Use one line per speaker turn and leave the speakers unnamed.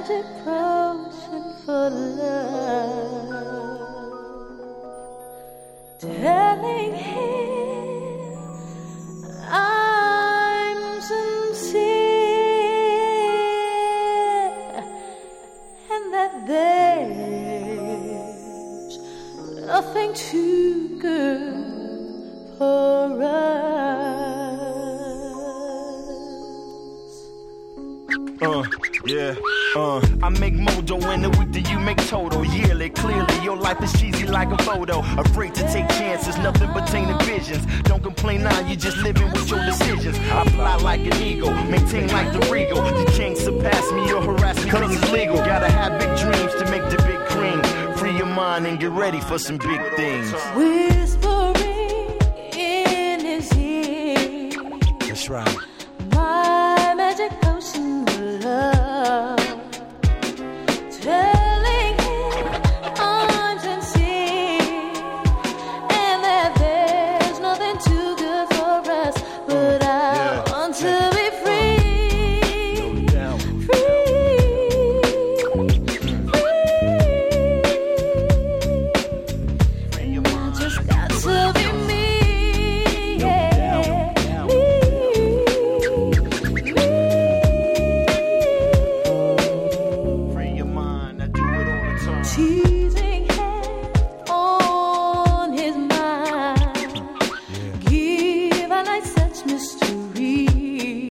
magic potion for love, telling him I'm sincere and that there's nothing too good for us.
I make mojo in a week, do you make total? Yearly, clearly, your life is cheesy like a photo. Afraid to take chances, nothing but tainted visions. Don't complain now, you just living with your decisions. I fly like an eagle, maintain like the regal. You can't surpass me or harass me cause it's legal. Gotta have big dreams to make the big cream. Free your mind and get ready for some big things.
Whispering in his ear,
That's right.
my